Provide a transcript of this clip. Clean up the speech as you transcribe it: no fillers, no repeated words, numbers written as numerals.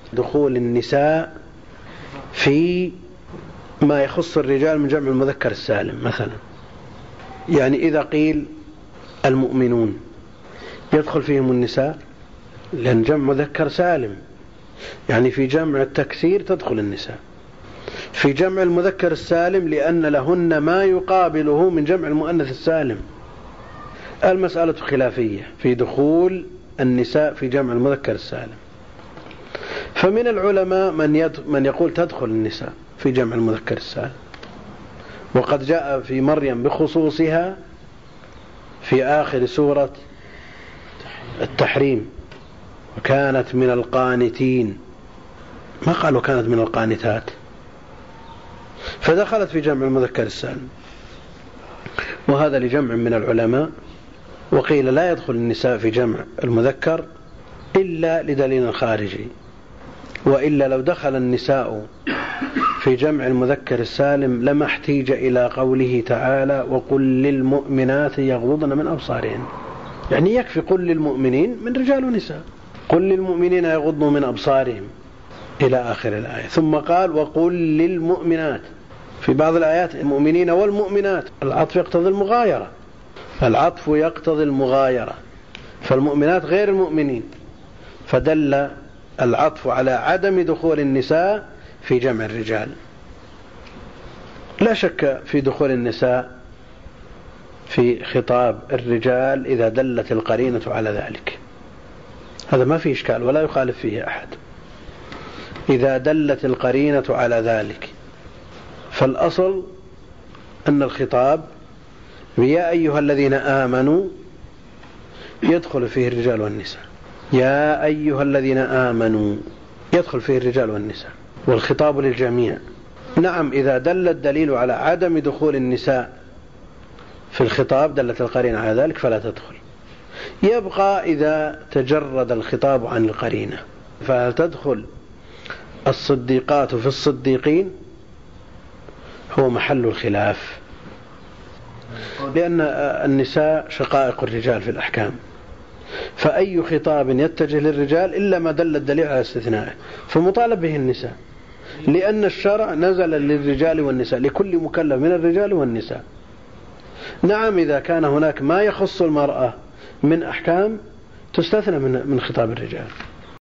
دخول النساء في ما يخص الرجال من جمع المذكر السالم مثلا. يعني إذا قيل المؤمنون يدخل فيهم النساء، لأن جمع مذكر سالم، يعني في جمع التكسير تدخل النساء. في جمع المذكر السالم لأن لهن ما يقابله من جمع المؤنث السالم. المسألة خلافية في دخول النساء في جمع المذكر السالم. فمن العلماء من يقول تدخل النساء في جمع المذكر السالم، وقد جاء في مريم بخصوصها في آخر سورة التحريم: وكانت من القانتين، ما قالوا كانت من القانتات، فدخلت في جمع المذكر السالم. وهذا لجمع من العلماء. وقيل لا يدخل النساء في جمع المذكر إلا لدليل خارجي، وإلا لو دخل النساء في جمع المذكر السالم لما احتيج إلى قوله تعالى: وقل للمؤمنات يغضضن من أبصارهن. يعني يكفي قل للمؤمنين من رجال ونساء، قل للمؤمنين يغضوا من أبصارهم إلى آخر الآية. ثم قال: وقل للمؤمنات. في بعض الآيات المؤمنين والمؤمنات، العطف يقتضي المغايرة، العطف يقتضي المغايرة، فالمؤمنات غير المؤمنين، فدل العطف على عدم دخول النساء في جمع الرجال. لا شك في دخول النساء في خطاب الرجال إذا دلت القرينة على ذلك، هذا ما فيه إشكال ولا يخالف فيه أحد. إذا دلت القرينة على ذلك، فالأصل أن الخطاب يا أيها الذين آمنوا يدخل فيه الرجال والنساء، يا أيها الذين آمنوا يدخل فيه الرجال والنساء، والخطاب للجميع. نعم، إذا دل الدليل على عدم دخول النساء في الخطاب، دلت القرينة على ذلك، فلا تدخل. يبقى إذا تجرد الخطاب عن القرينة، فهل تدخل الصديقات في الصديقين؟ هو محل الخلاف، لأن النساء شقائق الرجال في الأحكام، فأي خطاب يتجه للرجال إلا ما دل الدليل على استثنائه فمطالب به النساء، لأن الشرع نزل للرجال والنساء، لكل مكلف من الرجال والنساء. نعم، إذا كان هناك ما يخص المرأة من أحكام تستثنى من خطاب الرجال.